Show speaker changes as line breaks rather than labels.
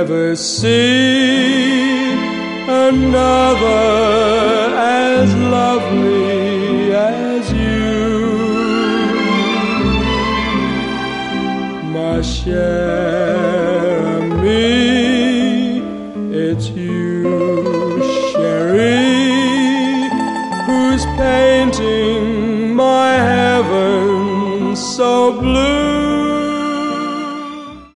never seen another as lovely as you. My cher ami, it's you, chérie, who's painting my heaven so blue.